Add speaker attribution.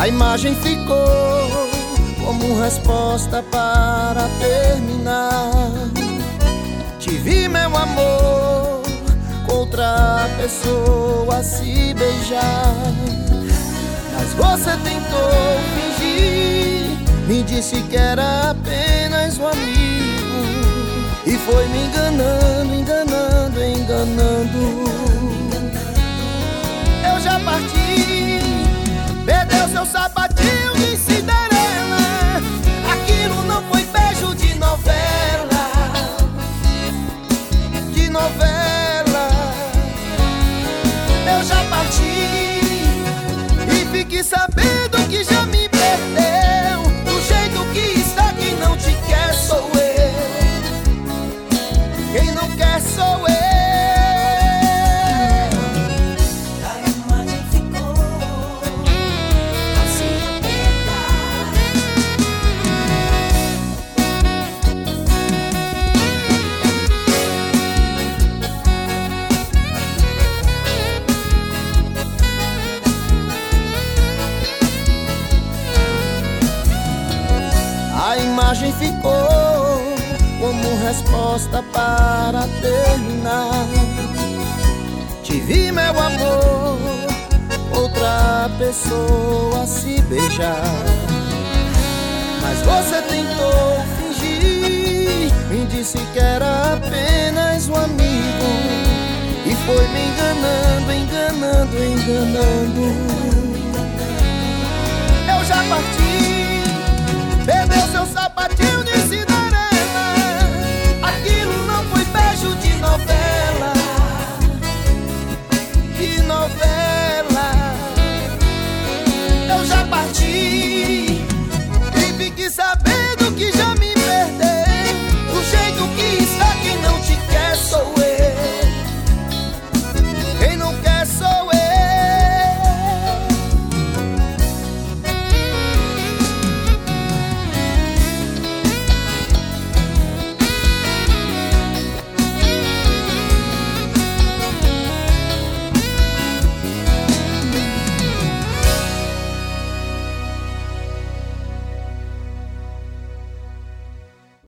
Speaker 1: A imagem ficou como resposta para terminar. Te vi, meu amor, com outra pessoa se beijar. Mas você tentou fingir, me disse que era apenas um amigo, e foi me enganando, enganando, enganando. Eu já parti, perdeu seu sapatinho de Cinderela. Aquilo não foi beijo de novela, de novela. Eu já parti e fique sabendo que já me perdeu. Do jeito que está, quem não te quer sou eu, quem não quer sou eu. A imagem ficou como resposta para terminar. Te vi, meu amor, outra pessoa se beijar. Mas você tentou fingir, me disse que era apenas um amigo, e foi me enganando, enganando, enganando. Eu já parti, perdeu seu sapatinho de cidade.